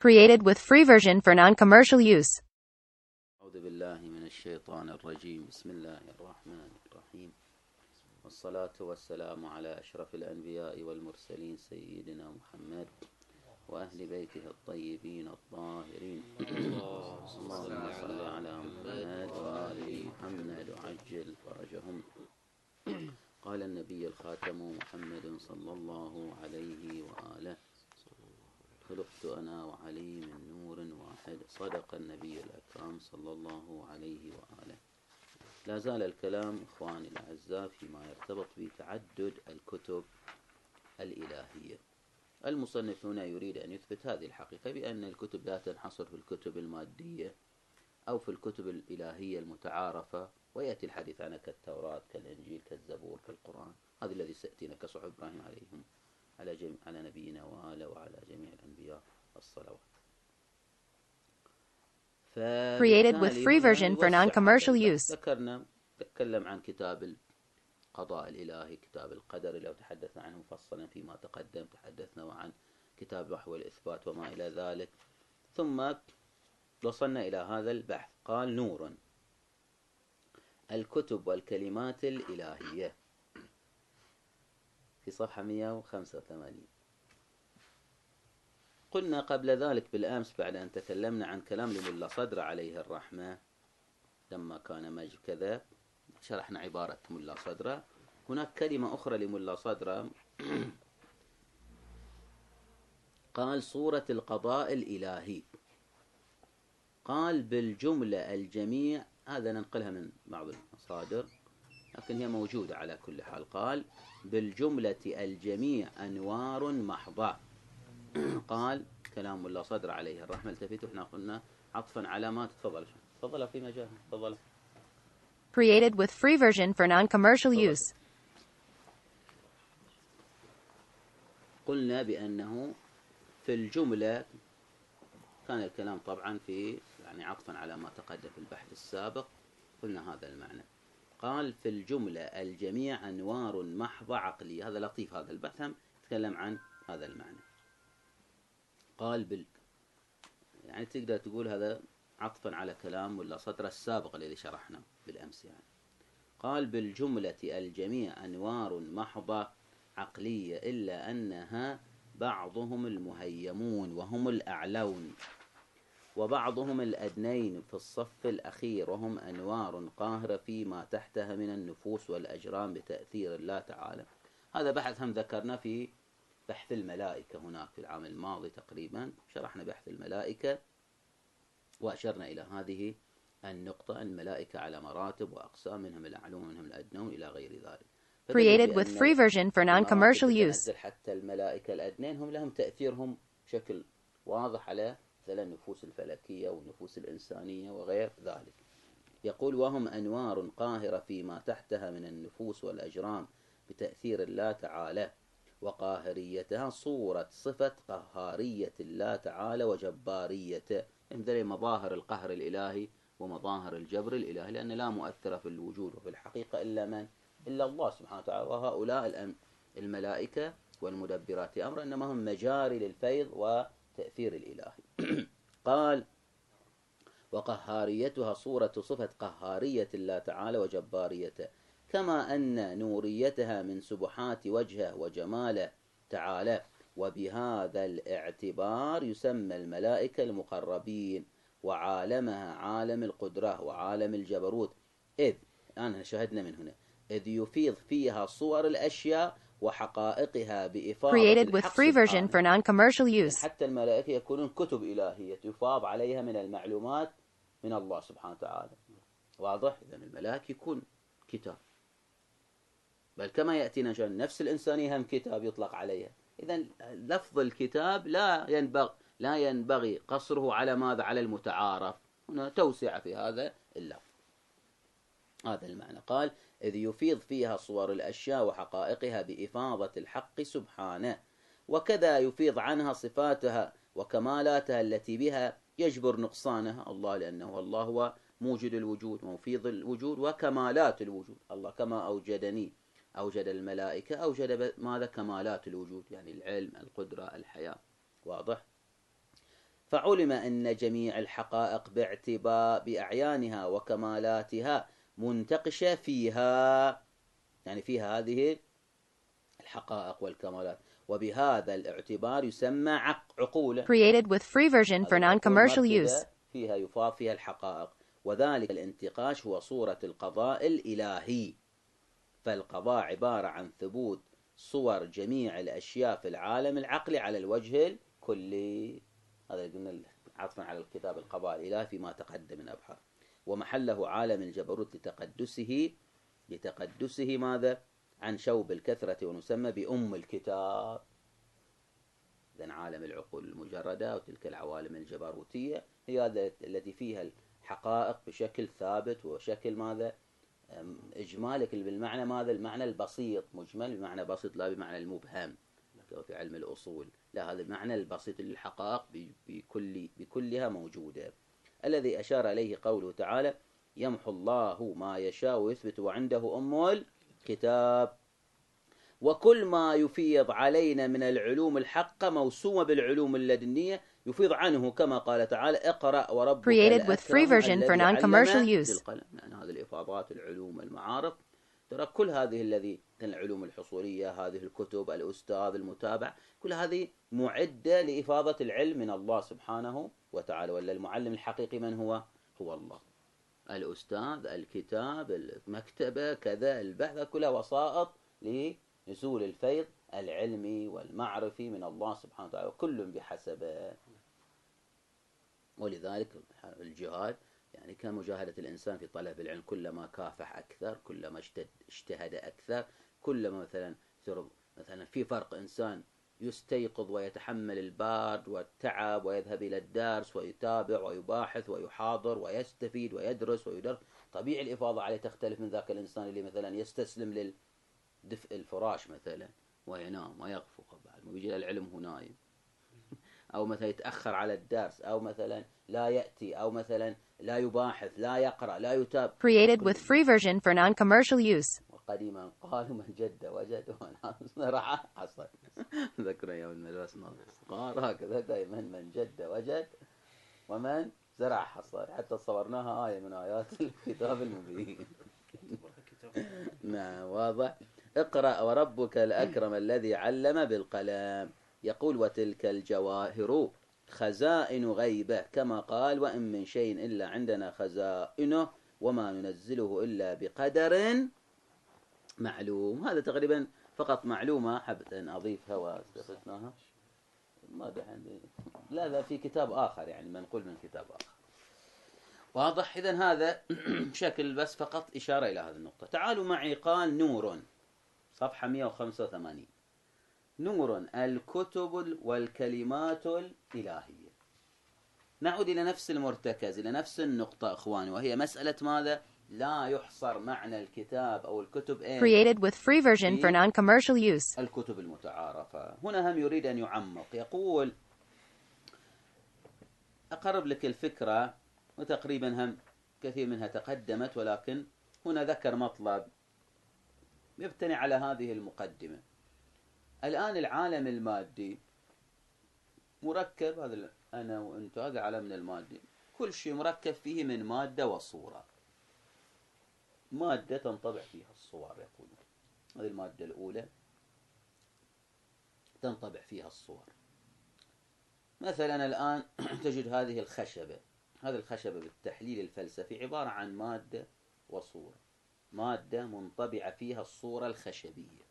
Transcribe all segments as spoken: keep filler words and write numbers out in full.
Created with free version for non-commercial use. أعوذ بالله من الشيطان الرجيم. بسم الله الرحمن الرحيم، والصلاة والسلام على أشرف الأنبياء والمرسلين سيدنا محمد وأهل بيته الطيبين الطاهرين. اللهم صل على محمد وآل محمد وعجل فرجهم. قال النبي الخاتم محمد صلى الله عليه وآله: خلقت أنا وعلي من نور واحد. صدق النبي الأكرم صلى الله عليه وآله. لا زال الكلام إخواني الأعزاء فيما يرتبط بتعدد الكتب الإلهية. المصنف هنا يريد أن يثبت هذه الحقيقة بأن الكتب لا تنحصر في الكتب المادية أو في الكتب الإلهية المتعارفة، ويأتي الحديث عنها كالتوراة كالإنجيل كالزبور كالقرآن. هذا الذي سيأتينا كصحف إبراهيم عليهم على جميع على نبينا وآله وعلى جميع الأنبياء الصلوات. Created with free version for non-commercial use. ذكرنا تكلم عن كتاب القضاء الإلهي، كتاب القدر لو تحدثنا عنه مفصلا فيما تقدم، تحدثنا عن كتاب وحي الإثبات وما إلى ذلك. ثم وصلنا إلى هذا البحث، قال: نور الكتب والكلمات الإلهية، في صفحة مئة وخمسة وثمانين. قلنا قبل ذلك بالأمس بعد أن تكلمنا عن كلام لملا صدر عليه الرحمة لما كان مجد كذا، شرحنا عبارة ملا صدر. هناك كلمة أخرى لملا صدر قال: صورة القضاء الإلهي. قال بالجملة الجميع، هذا ننقلها من بعض المصادر لكن هي موجودة على كل حال. قال بالجملة الجميع أنوار محضة. قال كلام الله صدر عليه الرحمة. التفتوا احنا قلنا عطفا على ما تفضل تفضل في مجال تفضل. Created with free version for non-commercial use. قلنا بأنه في الجملة كان الكلام طبعا في يعني عطفا على ما تقدم في البحث السابق، قلنا هذا المعنى. قال في الجملة الجميع أنوار محضة عقلية. هذا لطيف، هذا البحث هم تكلم عن هذا المعنى. قال بال يعني تقدر تقول هذا عطفا على كلام ولا صدر السابق الذي شرحنا بالأمس. يعني قال بالجملة الجميع أنوار محضة عقلية، إلا أنها بعضهم المهيمون وهم الأعلون، وبعضهم الأدنين في الصف الأخير، وهم أنوار قاهرة فيما تحتها من النفوس والأجرام بتأثير الله تعالى. هذا بحث هم ذكرنا في بحث الملائكة هناك في العام الماضي تقريبا، شرحنا بحث الملائكة وأشرنا إلى هذه النقطة. الملائكة على مراتب وأقسام، منهم الأعلون منهم الأدنون إلى غير ذلك. Created with free version for non-commercial use. حتى الملائكة الأدنين هم لهم تأثيرهم بشكل واضح على مثلا النفوس الفلكية والنفوس الإنسانية وغير ذلك. يقول وهم أنوار قاهرة فيما تحتها من النفوس والأجرام بتأثير الله تعالى، وقاهريتها صورة صفة قهارية الله تعالى وجباريته، مثل مظاهر القهر الإلهي ومظاهر الجبر الإلهي، لأن لا مؤثر في الوجود وفي الحقيقة إلا من؟ إلا الله سبحانه وتعالى. وهؤلاء الملائكة والمدبرات أمر إنما هم مجاري للفيض وتأثير الإلهي. قال وقهاريتها صورة صفة قهارية الله تعالى وجباريته، كما أن نوريتها من سبحات وجهه وجماله تعالى. وبهذا الاعتبار يسمى الملائكة المقربين، وعالمها عالم القدرة وعالم الجبروت، إذ أنا شاهدنا من هنا إذ يفيض فيها صور الأشياء وحقائقها بإفاضة Created with الحق free version for non-commercial use. حتى الملائكة يكونون كتب إلهية يفاض عليها من المعلومات من الله سبحانه وتعالى. واضح؟ إذن الملائكة يكون كتاب، بل كما يأتينا شأن نفس الإنسانية هم كتاب يطلق عليها. إذن لفظ الكتاب لا ينبغي لا ينبغي قصره على ماذا؟ على المتعارف. هنا توسع في هذا اللفظ. هذا المعنى. قال إذ يفيض فيها صور الأشياء وحقائقها بإفاضة الحق سبحانه، وكذا يفيض عنها صفاتها وكمالاتها التي بها يجبر نقصانها الله، لأنه الله هو موجد الوجود ومفيض الوجود وكمالات الوجود. الله كما أوجدني أوجد الملائكة، أوجد ماذا؟ كمالات الوجود، يعني العلم القدرة الحياة. واضح؟ فعلم أن جميع الحقائق باعتبار بأعيانها وكمالاتها منتقشة فيها، يعني فيها هذه الحقائق والكمالات، وبهذا الاعتبار يسمى عقولا. Created with free version for non-commercial use. فيها يفاض فيها الحقائق، وذلك الانتقاش هو صورة القضاء الإلهي. فالقضاء عبارة عن ثبوت صور جميع الأشياء في العالم العقلي على الوجه الكلي. هذا قلنا عطفا على الكتاب القضاء الإلهي فيما تقدم من أبحر. ومحله عالم الجبروت لتقدسه لتقدسه ماذا؟ عن شوب الكثرة، ونسمى بأم الكتاب. إذن عالم العقول المجردة وتلك العوالم الجبروتية هي التي فيها الحقائق بشكل ثابت وشكل ماذا؟ إجمالي بالمعنى ماذا؟ المعنى البسيط، مجمل بمعنى بسيط لا بمعنى المبهم في علم الأصول، لا، هذا المعنى البسيط للحقائق بكل بكلها موجودة، الذي أشار إليه قوله تعالى: يمحو الله ما يشاء ويثبت وعنده أم الكتاب. وكل ما يفيض علينا من العلوم الحقة موسومة بالعلوم اللدنية يفيض عنه، كما قال تعالى: اقرأ وربك Created with free version for non-commercial use. يعني هذه الإفاضات، العلوم، المعارف، ترى كل هذه الذي العلوم الحصولية، هذه الكتب، الأستاذ، المتابع، كل هذه معدة لإفاضة العلم من الله سبحانه وتعالى. ولا المعلم الحقيقي من هو؟ هو الله. الأستاذ، الكتاب، المكتبة، كذا، البحث، كلها وسائط لنزول الفيض العلمي والمعرفي من الله سبحانه وتعالى، وكل بحسبه. ولذلك الجهاد يعني كمجاهدة الإنسان في طلب العلم، كلما كافح أكثر، كلما اجتهد أكثر، كلما مثلا مثلا في فرق إنسان يستيقظ ويتحمل البرد والتعب ويذهب إلى الدرس ويتابع ويباحث ويحاضر ويستفيد ويدرس ويدرس، طبيعي الإفاضة عليه تختلف من ذاك الإنسان اللي مثلا يستسلم للدفء الفراش مثلا وينام ويغفق بعد ما بيجي العلم هو نايم، أو مثلا يتأخر على الدرس، أو مثلا لا يأتي، أو مثلا لا يباحث، لا يقرأ، لا يتابع. Created with free version for non-commercial use. وقديما قالوا من جد وجد ومن راح حصل. ذكرنا يوم المدرسة قال هكذا دائما: من جد وجد ومن زرع حصل. حتى صورناها آية من آيات الكتاب المبين. نعم، واضح. اقرأ وربك الأكرم الذي علم بالقلم. يقول: وتلك الجواهر خزائن غيبة، كما قال: وإن من شيء إلا عندنا خزائنه وما ننزله إلا بقدر معلوم. هذا تقريبا فقط معلومة حبت أن أضيفها واستفدناها. ما عندي، لا لا في كتاب آخر، يعني منقول من كتاب آخر. واضح. إذن هذا بشكل بس فقط إشارة إلى هذه النقطة. تعالوا معي. قال: نور، صفحة مئة وخمسة وثمانين. نور الكتب والكلمات الإلهية. نعود إلى نفس المرتكز، إلى نفس النقطة أخواني، وهي مسألة ماذا؟ لا يحصر معنى الكتاب أو الكتب إيه؟ Created with free version for non-commercial use. الكتب المتعارفة. هنا هم يريد أن يعمق. يقول، أقرب لك الفكرة، وتقريبا هم كثير منها تقدمت، ولكن هنا ذكر مطلب يبتني على هذه المقدمة. الآن العالم المادي مركب، هذا أنا وأنت، هذا عالمنا المادي، كل شيء مركب فيه من مادة وصورة. مادة تنطبع فيها الصور، يقولون هذه المادة الأولى تنطبع فيها الصور. مثلا الآن تجد هذه الخشبة، هذه الخشبة بالتحليل الفلسفي عبارة عن مادة وصورة، مادة منطبعة فيها الصورة الخشبية.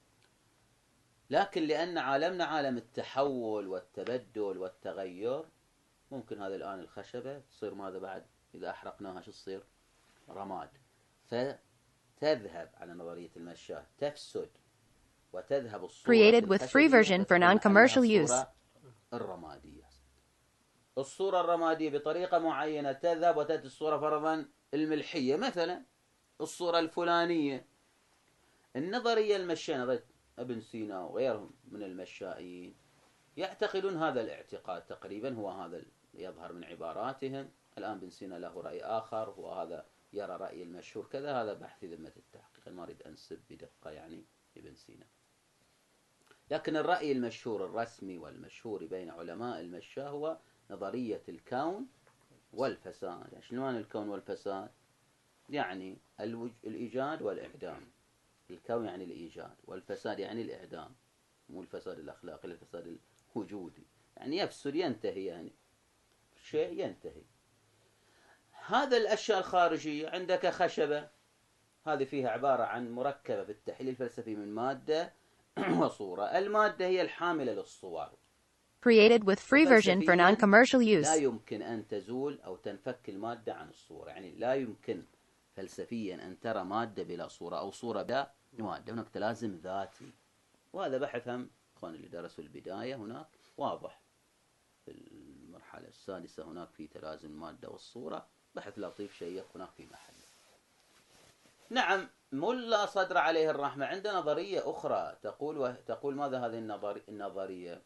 لكن لأن عالمنا عالم التحول والتبدل والتغير، ممكن هذا الآن الخشبة تصير ماذا بعد؟ إذا أحرقناها شو تصير؟ رماد. فتذهب على نظرية المشاه، تفسد وتذهب الصورة Created with free version for non-commercial use. الرمادية. الصورة الرمادية بطريقة معينة تذهب وتأتي الصورة فرضا الملحية مثلا، الصورة الفلانية. النظرية المشاة، نظرية ابن سينا وغيرهم من المشائين، يعتقدون هذا الاعتقاد تقريبا، هو هذا يظهر من عباراتهم. الآن ابن سينا له رأي آخر، هو هذا يرى رأي المشهور كذا. هذا بحث ذمة التحقيق، ما أريد أنسب بدقة يعني ابن سينا. لكن الرأي المشهور الرسمي والمشهور بين علماء المشاة هو نظرية الكون والفساد. يعني شنو الكون والفساد؟ يعني الوج... الإيجاد والإعدام. الكون يعني الإيجاد، والفساد يعني الإعدام، مو الفساد الأخلاقي، الفساد الوجودي، يعني يفسد ينتهي، يعني شيء ينتهي. هذا الأشياء الخارجية، عندك خشبة، هذه فيها عبارة عن مركبة في التحليل الفلسفي من مادة وصورة. المادة هي الحاملة للصور. Created with free version for non-commercial use. لا يمكن أن تزول أو تنفك المادة عن الصورة. يعني لا يمكن فلسفيا أن ترى مادة بلا صورة أو صورة بلا مادة. هناك تلازم ذاتي، وهذا بحث هم إخوان اللي درسوا البداية هناك واضح. في المرحلة السادسة هناك في تلازم المادة والصورة، بحث لطيف شيق هناك في محله. نعم، ملا صدر عليه الرحمة عنده نظرية أخرى تقول و... تقول ماذا هذه النظر... النظرية؟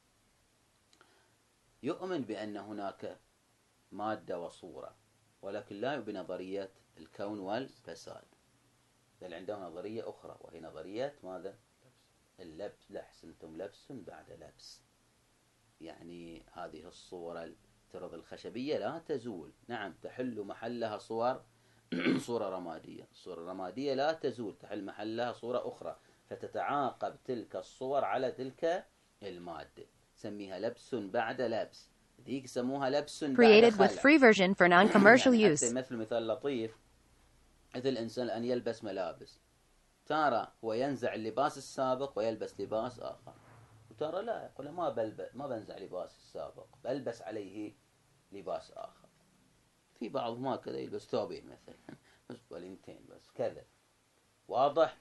يؤمن بأن هناك مادة وصورة، ولكن لا بنظرية الكون والفساد، بل عنده نظرية أخرى، وهي نظرية ماذا؟ اللبس. لا أحسنتم، لبس بعد لبس. يعني هذه الصورة الترض الخشبية لا تزول، نعم تحل محلها صور صورة رمادية. الصورة الرمادية لا تزول، تحل محلها صورة أخرى، فتتعاقب تلك الصور على تلك المادة، سميها لبس بعد لبس. ذيك يسموها لبس بعد Created خلع. with free version for non-commercial يعني use. حتى مثل مثال لطيف، مثل الإنسان أن يلبس ملابس، ترى هو ينزع اللباس السابق ويلبس لباس آخر، وترى لا، يقول ما بلبس، ما بنزع لباس السابق، بلبس عليه لباس آخر. في بعضهم هكذا يلبس ثوبين مثلا، بس وليمتين بس كذا، واضح؟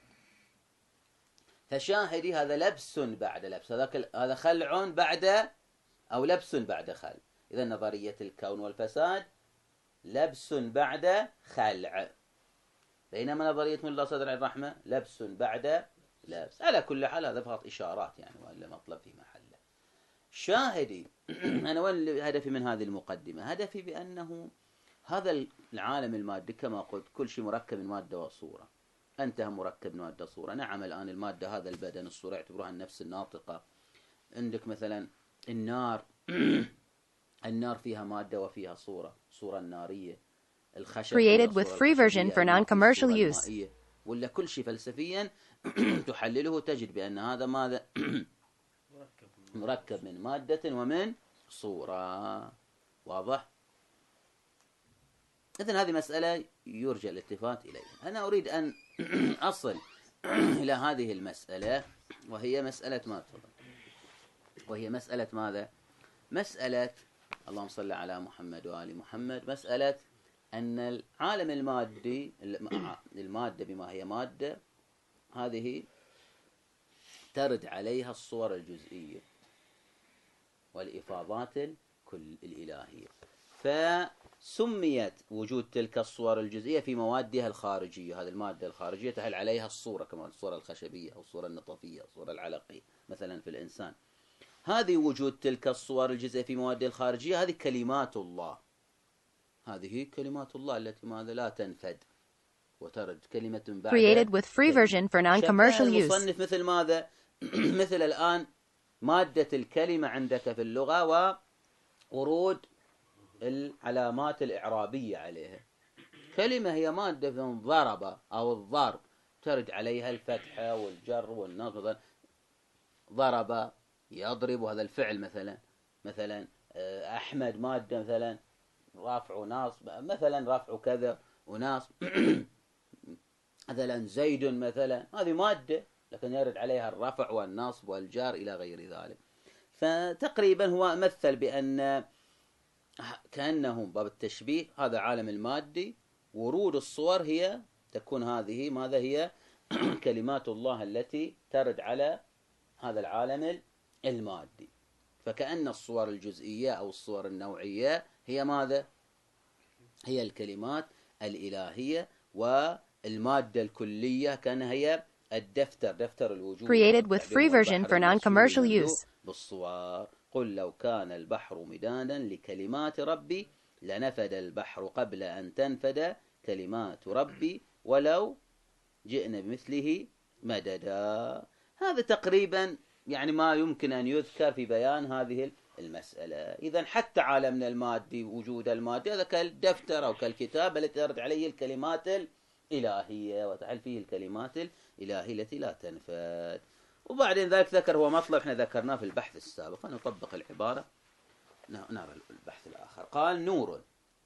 فشاهدي هذا لبس بعد لبس، هذاك هذا خلع بعد أو لبس بعد خلع. إذا نظرية الكون والفساد لبس بعد خلع، بينما نظرية ملا صدر الرحمة لبس بعد لبس. على كل حال هذا فقط إشارات يعني، وإلا مطلب في محله. شاهدي أنا وين هدفي من هذه المقدمة؟ هدفي بأنه هذا العالم المادي كما قلت كل شيء مركب من مادة وصورة. أنت مركب من مادة وصورة. نعم الآن المادة هذا البدن، الصورة يعتبروها النفس الناطقة. عندك مثلا النار النار فيها مادة وفيها صورة، صورة النارية. الخشب Created with free version for non-commercial use. ولا كل شيء فلسفيا تحلله تجد بأن هذا ماذا؟ مركب من مادة ومن صورة. واضح؟ إذن هذه مسألة يرجى الالتفات إليها. أنا أريد أن أصل إلى هذه المسألة، وهي مسألة ما تفضل وهي مسألة ماذا؟ مسألة، اللهم صل على محمد وآل محمد، مسألة أن العالم المادي، المادة بما هي مادة، هذه ترد عليها الصور الجزئية والإفاضات الكل الإلهية، فسميت وجود تلك الصور الجزئية في موادها الخارجية. هذه المادة الخارجية تحل عليها الصورة، كما الصورة الخشبية أو الصورة النطفية أو الصورة العلقية مثلا في الإنسان. هذه وجود تلك الصور الجزئية في موادها الخارجية، هذه كلمات الله، هذه كلمات الله التي ماذا لا تنفد وترد كلمة بعد. Created with free version for non-commercial use. المصنف مثل ماذا؟ مثل الآن مادة الكلمة عندك في اللغة وورود العلامات الإعرابية عليها. كلمة هي مادة من ضرب أو الضرب، ترد عليها الفتحة والجر والنصب. ضرب يضرب، وهذا الفعل مثلا مثلا أحمد مادة مثلا رفع وناصب، مثلا رفع كذا وناصب. مثلا زيد مثلا، هذه مادة لكن يرد عليها الرفع والنصب والجار إلى غير ذلك. فتقريبا هو مثل بأن كأنه باب التشبيه، هذا عالم المادي، ورود الصور هي تكون هذه ماذا هي؟ كلمات الله التي ترد على هذا العالم المادي. فكأن الصور الجزئية أو الصور النوعية هي ماذا؟ هي الكلمات الإلهية، والمادة الكلية كأنها هي الدفتر، دفتر الوجود. Created with free version for non-commercial use. بالصور. قل لو كان البحر مدادا لكلمات ربي لنفد البحر قبل أن تنفد كلمات ربي ولو جئنا بمثله مددا. هذا تقريبا يعني ما يمكن أن يذكر في بيان هذه المسألة. إذا حتى عالمنا المادي وجود المادي هذا كالدفتر أو كالكتاب التي ترد عليه الكلمات الإلهية وتحل فيه الكلمات الإلهية التي لا تنفد. وبعدين ذلك ذكر هو مطلب احنا ذكرناه في البحث السابق، نطبق العبارة نرى البحث الآخر. قال: نور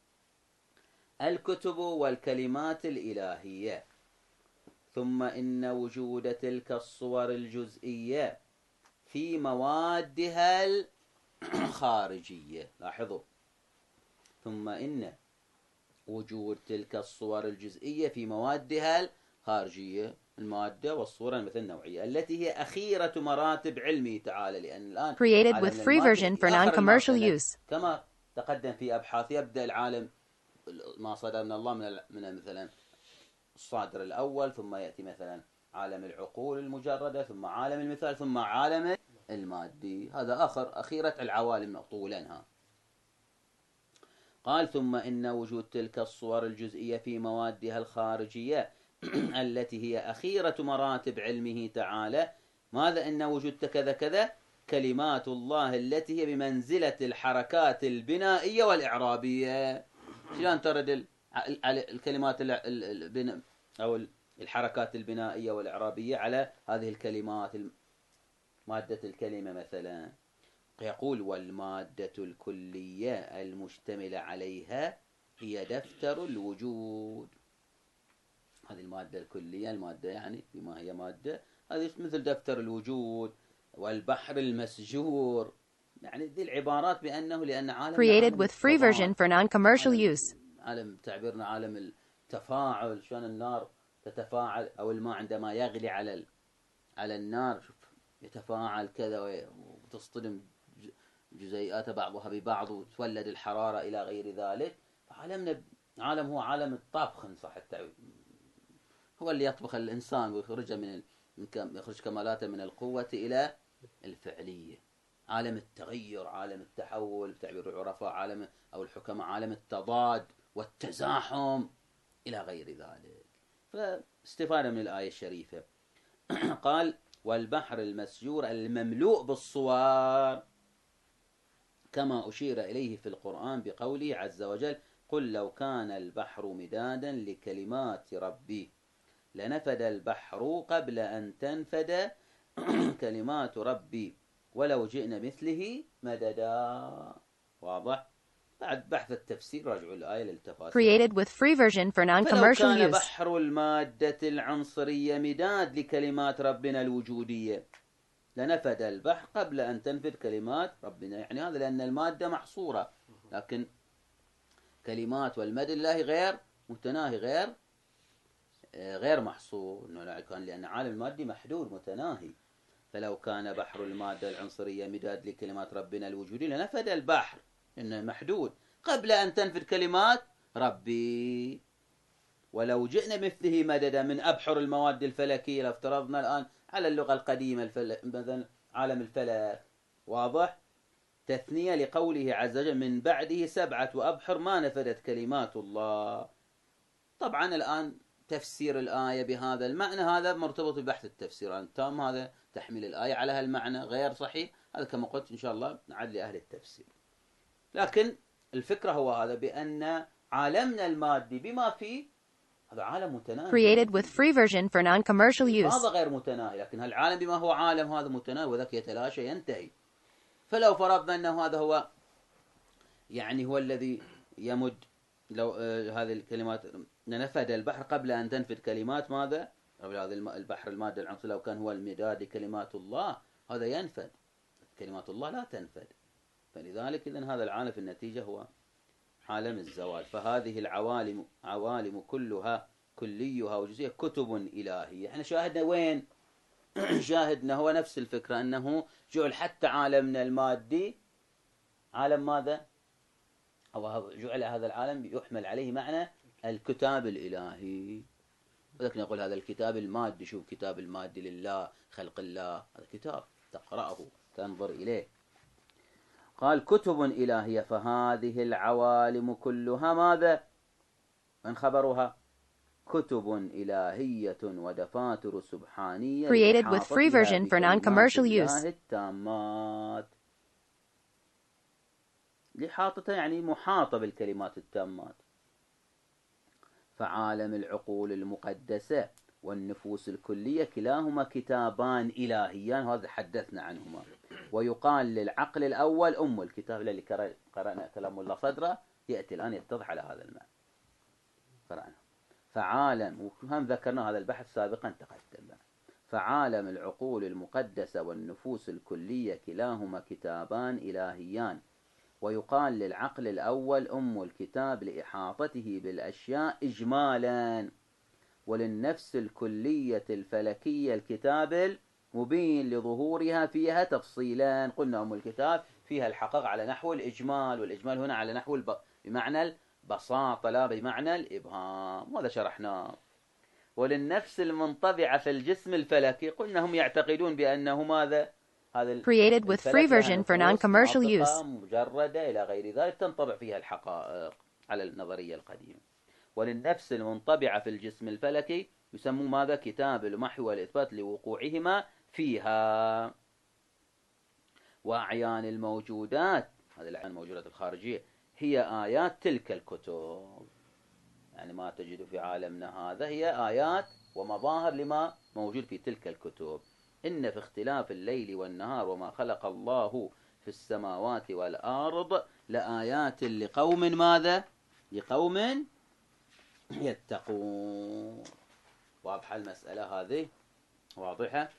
الكتب والكلمات الإلهية، ثم إن وجود تلك الصور الجزئية في موادها الخارجية. لاحظوا، ثم إن وجود تلك الصور الجزئية في موادها الخارجية، المادة والصورة مثل النوعية التي هي أخيرة مراتب علمه تعالى، لأن الآن created with free version for non-commercial use. كما تقدم في أبحاث يبدأ العالم ما صدر من الله من من مثلا الصادر الأول، ثم يأتي مثلا عالم العقول المجردة، ثم عالم المثال، ثم عالم المادي. هذا آخر أخيرة العوالم طولنها. قال: ثم إن وجود تلك الصور الجزئية في موادها الخارجية التي هي أخيرة مراتب علمه تعالى. ماذا إن وجود كذا كذا؟ كلمات الله التي هي بمنزلة الحركات البنائية والإعرابية. شلون ترد الكلمات البناء أو الحركات البنائية والإعرابية على هذه الكلمات؟ مادة الكلمة مثلا يقول: والمادة الكلية المشتملة عليها هي دفتر الوجود. هذه المادة الكلية، المادة يعني بما هي مادة، هذه مثل دفتر الوجود والبحر المسجور. يعني ذي العبارات بأنه لأن عالم created with free version for non-commercial use. عالم تعبيرنا عالم التفاعل، شلون النار تتفاعل أو الماء عندما يغلي على على النار شوف يتفاعل كذا وتصطدم جزيئات بعضها ببعض وتولد الحرارة إلى غير ذلك. عالمنا عالم هو عالم الطبخ إن صح التعبير، هو اللي يطبخ الإنسان ويخرجه من يخرج كمالاته من القوة إلى الفعلية. عالم التغير، عالم التحول بتعبير العرفاء، عالم أو الحكماء عالم التضاد والتزاحم إلى غير ذلك. فاستفادة من الآية الشريفة. قال: والبحر المسجور المملوء بالصور، كما أشير إليه في القرآن بقوله عز وجل: قل لو كان البحر مدادا لكلمات ربي لنفد البحر قبل أن تنفد كلمات ربي ولو جئنا مثله مددا. واضح؟ بعد بحث التفسير راجعوا الآية للتفاسير. created with free version for non-commercial فلو كان use. بحر المادة العنصرية مداد لكلمات ربنا الوجودية لنفد البحر قبل أن تنفد كلمات ربنا. يعني هذا لأن المادة محصورة، لكن كلمات والمد الله غير متناهي، غير غير محصور. كان لأن عالم المادي محدود متناهي. فلو كان بحر المادة العنصرية مداد لكلمات ربنا الوجودية لنفد البحر إنه محدود قبل أن تنفد كلمات ربي ولو جئنا مثله مددا من أبحر المواد الفلكية. لو افترضنا الآن على اللغة القديمة الفلك مثلا عالم الفلك، واضح؟ تثنية لقوله عز وجل: من بعده سبعة أبحر ما نفدت كلمات الله. طبعا الآن تفسير الآية بهذا المعنى هذا مرتبط ببحث التفسير التام، هذا تحميل الآية على هالمعنى غير صحيح. هذا كما قلت إن شاء الله نعد لأهل التفسير. لكن الفكرة هو هذا، بأن عالمنا المادي بما فيه هذا عالم متناهي created with free version for non-commercial use. هذا غير متناهي، لكن هالعالم بما هو عالم هذا متناهي وذاك يتلاشى ينتهي. فلو فرضنا أنه هذا هو يعني هو الذي يمد لو آه هذه الكلمات نفد البحر قبل أن تنفد كلمات ماذا؟ قبل هذا البحر المادة العنصرية لو كان هو المداد لكلمات الله هذا ينفد، كلمات الله لا تنفد. فلذلك إذن هذا العالم في النتيجة هو عالم الزوال. فهذه العوالم عوالم كلها كليها وجزئية كتب إلهية. احنا شاهدنا وين؟ شاهدنا هو نفس الفكرة، أنه جعل حتى عالمنا المادي عالم ماذا؟ أو جعل هذا العالم يحمل عليه معنى الكتاب الإلهي. وذلك نقول هذا الكتاب المادي. شوف كتاب المادي لله خلق الله، هذا كتاب تقرأه تنظر إليه. قال: كتب إلهية. فهذه العوالم كلها ماذا؟ من خبرها؟ كتب إلهية ودفاتر سبحانية created with free version for non-commercial use. التامات. الإحاطة يعني محاطة بالكلمات التامات. فعالم العقول المقدسة والنفوس الكلية كلاهما كتابان إلهيان، هذا حدثنا عنهما. ويقال للعقل الأول أم الكتاب، الذي قرأنا كلام الله صدره يأتي الآن يتضح على هذا المعنى. قرأنا فعالم، وهم ذكرنا هذا البحث سابقا تقدم. فعالم العقول المقدسة والنفوس الكلية كلاهما كتابان إلهيان. ويقال للعقل الأول أم الكتاب لإحاطته بالأشياء إجمالا، وللنفس الكلية الفلكية الكتاب المبين لظهورها فيها تفصيلا. قلنا أم الكتاب فيها الحقائق على نحو الإجمال، والإجمال هنا على نحو الب... بمعنى البساطة لا بمعنى الإبهام، وهذا شرحناه. وللنفس المنطبعة في الجسم الفلكي، قلنا هم يعتقدون بأنه ماذا؟ هذا Created with free version for non-commercial use. مجردة إلى غير ذلك تنطبع فيها الحقائق على النظرية القديمة. وللنفس المنطبعة في الجسم الفلكي يسمى ماذا؟ كتاب المحو والإثبات لوقوعهما فيها. وأعيان الموجودات، هذه الأعيان الموجودات الخارجية، هي آيات تلك الكتب. يعني ما تجد في عالمنا هذا هي آيات ومظاهر لما موجود في تلك الكتب. إن في اختلاف الليل والنهار وما خلق الله في السماوات والأرض لآيات لقوم ماذا؟ لقوم يتقون. واضحة المسألة هذه؟ واضحة؟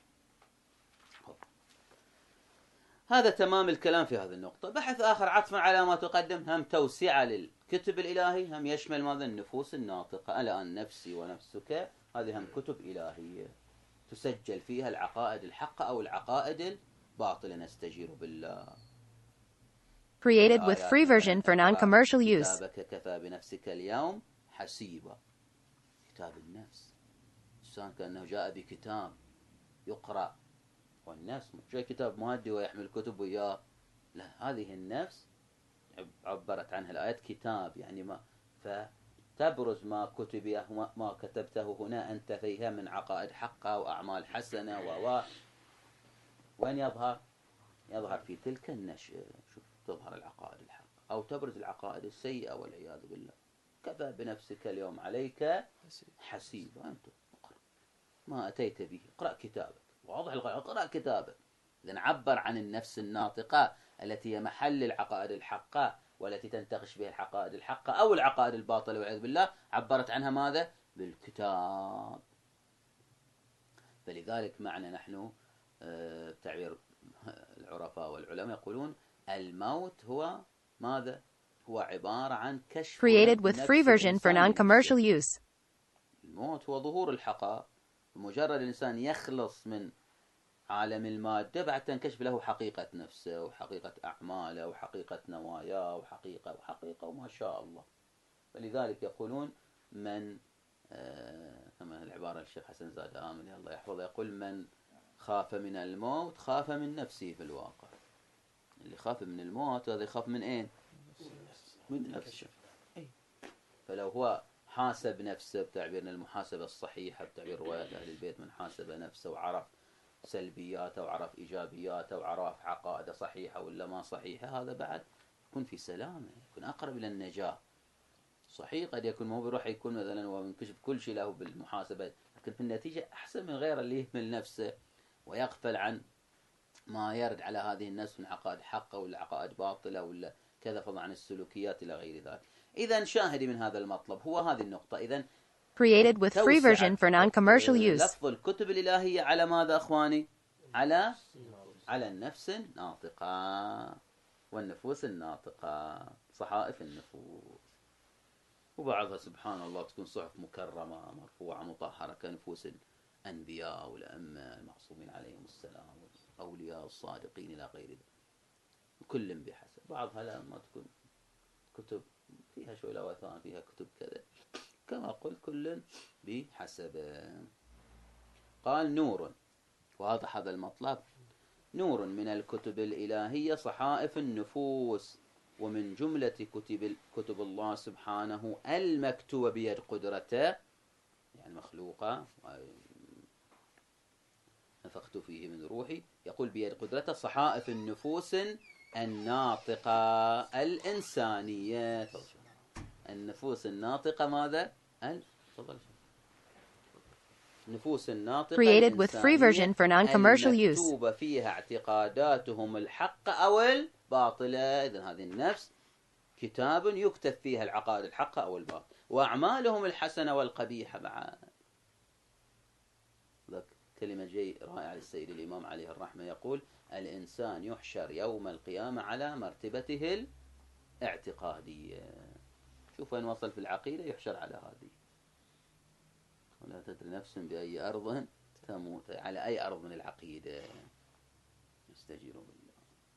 هذا تمام الكلام في هذه النقطة. بحث آخر عطفا على ما تقدم، هم توسعة للكتب الإلهي، هم يشمل ماذا؟ النفوس الناطقة. ألا أن نفسي ونفسك، هذه هم كتب إلهية تسجل فيها العقائد الحقة أو العقائد الباطلة، نستجير بالله. Created with free version for non-commercial use. كتابك كفى بنفسك اليوم حسيبا. كتاب النفس، الإنسان كأنه جاء بكتاب يقرأ، والنفس مش جاي كتاب مادي ويحمل كتب وياه، لا، هذه النفس عبرت عنها الآيات كتاب، يعني ما فتبرز ما كتب ما كتبته هنا أنت فيها من عقائد حقة وأعمال حسنة و وين يظهر؟ يظهر في تلك النشر. شوف، تظهر العقائد الحقة أو تبرز العقائد السيئة والعياذ بالله. كفى بنفسك اليوم عليك حسيبا. أنت اقرأ ما أتيت به، اقرأ كتابك، واضح الغاية، اقرأ كتابك. إذن عبر عن النفس الناطقة التي هي محل العقائد الحقة والتي تنتقش بها العقائد الحقة أو العقائد الباطلة والعياذ بالله، عبرت عنها ماذا؟ بالكتاب. فلذلك معنا نحن بتعبير العرفاء والعلماء يقولون الموت هو ماذا؟ هو عبارة عن كشف. Created with free version for non-commercial use. الموت هو ظهور الحقائق. بمجرد الإنسان يخلص من عالم المادة بعد تنكشف له حقيقة نفسه وحقيقة أعماله وحقيقة نواياه وحقيقة وحقيقة وما شاء الله. فلذلك يقولون من آه كما العبارة الشيخ حسن زاد آمن الله يحفظه، يقول من خاف من الموت خاف من نفسه. في الواقع اللي خاف من الموت هذا يخاف من أين؟ من نفسه. فلو هو حاسب نفسه بتعبيرنا المحاسبة الصحيحة، بتعبير رواية أهل البيت، من حاسب نفسه وعرف سلبياته وعرف إيجابياته وعرف عقائده صحيحة ولا ما صحيحة، هذا بعد يكون في سلامة، يكون أقرب إلى النجاة. صحيح قد يكون ما هو بيروح يكون مثلا وينكشف كل شيء له بالمحاسبة، لكن في النتيجة أحسن من غيره اللي يهمل نفسه ويغفل عن ما يرد على هذه النفس من عقائد حقة ولا عقائد باطلة ولا كذا، فضلا عن السلوكيات إلى غير ذلك. إذا شاهدي من هذا المطلب هو هذه النقطة. إذا Created with free version for non-commercial use. لفظ الكتب الإلهية على ماذا أخواني؟ على على النفس الناطقة والنفوس الناطقة، صحائف النفوس. وبعضها سبحان الله تكون صحف مكرمة مرفوعة مطهرة كنفوس الأنبياء والأئمة المعصومين عليهم السلام والأولياء الصادقين إلى غير ذلك، كل بحسب. بعضها لما تكون كتب فيها شوي لوثان، فيها كتب كذا، كما قلت كل بحسب. قال نور، واضح هذا المطلب، نور من الكتب الإلهية صحائف النفوس، ومن جملة كتب كتب الله سبحانه المكتوبة بيد قدرته، يعني مخلوقة نفخت فيه من روحي، يقول بيد قدرته صحائف النفوس الناطقة الإنسانية. النفوس الناطقة ماذا؟ النفوس الناطقة Created with free version for non-commercial use. المكتوبة فيها اعتقاداتهم الحق أو الباطلة. إذن هذه النفس كتاب يكتب فيها العقائد الحقة أو الباطلة، وأعمالهم الحسنة والقبيحة معا. كلمة جي رائعة للسيد الإمام عليه الرحمة، يقول: الإنسان يحشر يوم القيامة على مرتبته الاعتقادية. شوف وين وصل في العقيدة، يحشر على هذه. ولا تدري نفس بأي أرض تموت، على أي أرض من العقيدة. نستجير بالله.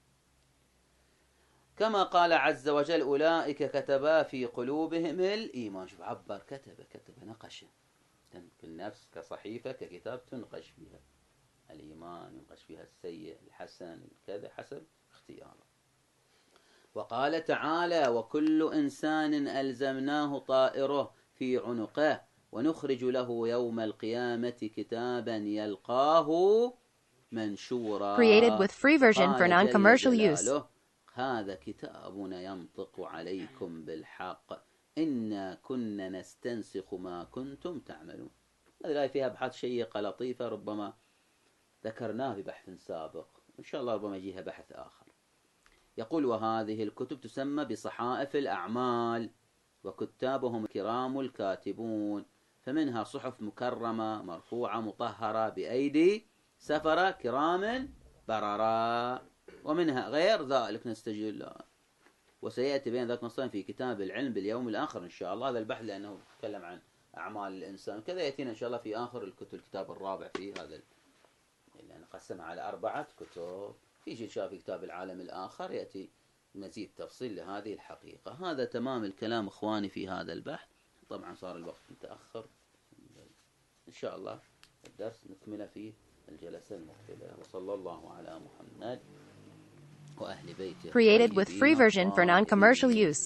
كما قال عز وجل: أولئك كتبا في قلوبهم الإيمان. شوف عبر، كتب كتب نقش في النفس كصحيفة ككتاب تنقش فيها الإيمان، ينقش فيها السيء الحسن الكذا حسب اختياره. وقال تعالى: وكل إنسان ألزمناه طائره في عنقه ونخرج له يوم القيامة كتابا يلقاه منشورا. Created with free version for non-commercial use. هذا كتابنا ينطق عليكم بالحق إنا كنا نستنسخ ما كنتم تعملون. هذه الآية فيها أبحاث شيقة لطيفة، ربما ذكرناه ببحث سابق، إن شاء الله ربما يجيها بحث آخر. يقول: وهذه الكتب تسمى بصحائف الأعمال، وكتابهم كرام الكاتبون، فمنها صحف مكرمة مرفوعة مطهرة بأيدي سفرة كرام بررا، ومنها غير ذلك نستجيب له. وسيأتي بين ذلك نصين في كتاب العلم باليوم الآخر إن شاء الله. هذا البحث لأنه يتكلم عن أعمال الإنسان، كذا يأتينا إن شاء الله في آخر الكتب، الكتاب الرابع في هذا، يعني قسمها على أربعة كتب. يجي إن شاء الله في كتاب العالم الآخر يأتي مزيد تفصيل لهذه الحقيقة. هذا تمام الكلام إخواني في هذا البحث. طبعا صار الوقت متأخر، إن شاء الله الدرس نكمل فيه الجلسة المقبلة. وصلى الله على محمد وأهل بيته. Created with free version for non-commercial use.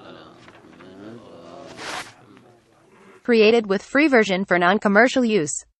Created with free version for non-commercial use.